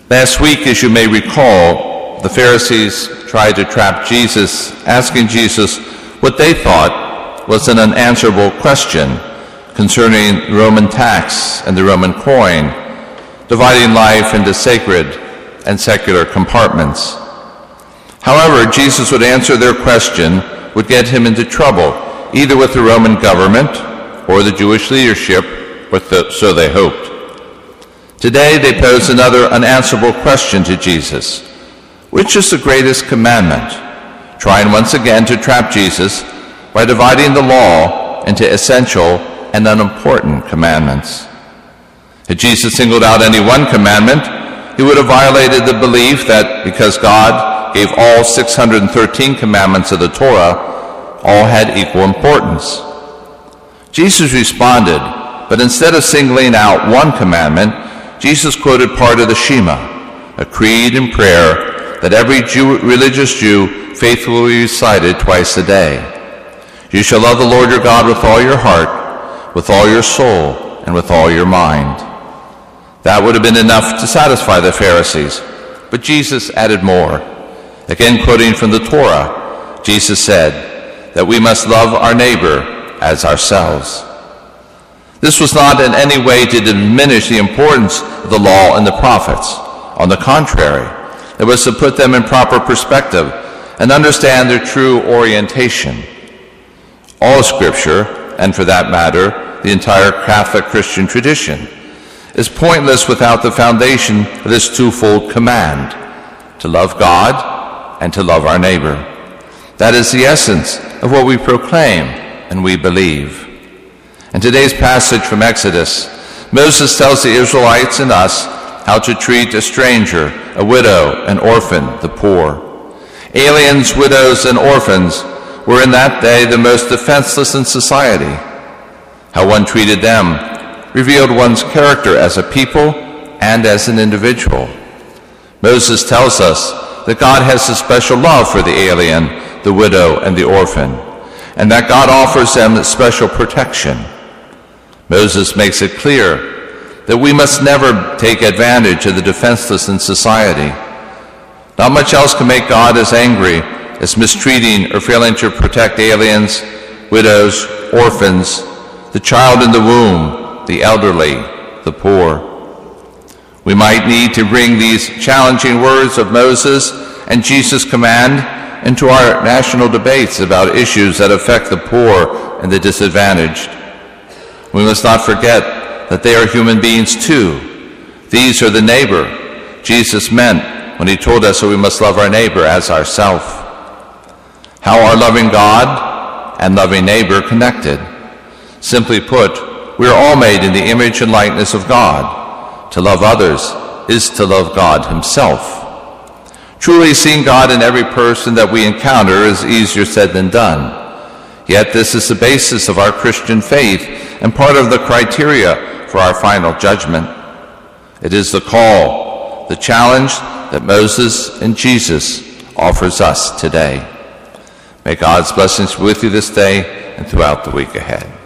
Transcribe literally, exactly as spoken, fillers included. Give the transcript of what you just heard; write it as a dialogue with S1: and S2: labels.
S1: Last week, as you may recall, the Pharisees tried to trap Jesus, asking Jesus what they thought was an unanswerable question concerning the Roman tax and the Roman coin, dividing life into sacred and secular compartments. However, Jesus would answer their question would get him into trouble, either with the Roman government or the Jewish leadership, or th- so they hoped. Today, they pose another unanswerable question to Jesus. Which is the greatest commandment? Trying once again to trap Jesus by dividing the law into essential and unimportant commandments. Had Jesus singled out any one commandment, he would have violated the belief that because God gave all six hundred thirteen commandments of the Torah, all had equal importance. Jesus responded, but instead of singling out one commandment, Jesus quoted part of the Shema, a creed and prayer that every Jew, religious Jew faithfully recited twice a day. You shall love the Lord your God with all your heart, with all your soul, and with all your mind. That would have been enough to satisfy the Pharisees, but Jesus added more. Again, quoting from the Torah, Jesus said that we must love our neighbor as ourselves. This was not in any way to diminish the importance of the law and the prophets. On the contrary, it was to put them in proper perspective and understand their true orientation. All Scripture, and for that matter, the entire Catholic Christian tradition, is pointless without the foundation of this twofold command, to love God and to love our neighbor. That is the essence of what we proclaim and we believe. In today's passage from Exodus, Moses tells the Israelites and us how to treat a stranger, a widow, an orphan, the poor. Aliens, widows, and orphans were in that day the most defenseless in society. How one treated them revealed one's character as a people and as an individual. Moses tells us that God has a special love for the alien, the widow, and the orphan, and that God offers them special protection. Moses makes it clear that we must never take advantage of the defenseless in society. Not much else can make God as angry as mistreating or failing to protect aliens, widows, orphans, the child in the womb, the elderly, the poor. We might need to bring these challenging words of Moses and Jesus' command into our national debates about issues that affect the poor and the disadvantaged. We must not forget that they are human beings too. These are the neighbor Jesus meant when he told us that we must love our neighbor as ourselves. How are loving God and loving neighbor connected? Simply put, we are all made in the image and likeness of God. To love others is to love God himself. Truly, seeing God in every person that we encounter is easier said than done. Yet this is the basis of our Christian faith and part of the criteria for our final judgment. It is the call, the challenge that Moses and Jesus offers us today. May God's blessings be with you this day and throughout the week ahead.